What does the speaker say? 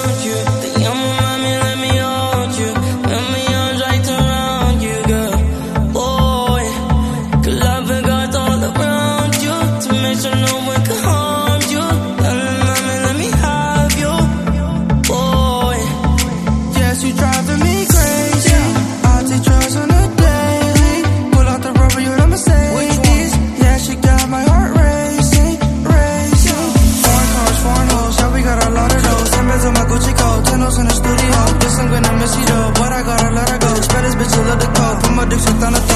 want you. The young mommy, let me hold you. Let me arms right around you, girl. Boy, good love and got all around you to make sure no one can harm you. Young mommy, let me have you. Boy, Yes, you driving me crazy. I take drugs on a daily. Pull out the rubber, you're the Mercedes. Yeah, she got my heart racing, racing. Foreign cars, foreign hoes, yeah, we got a lot of those. 10 bands on my Gucci coat, 10 hoes in the studio. Guess I'm gonna miss you though, but I gotta let her go. Spell this bitch a little coke, put my dick shit on the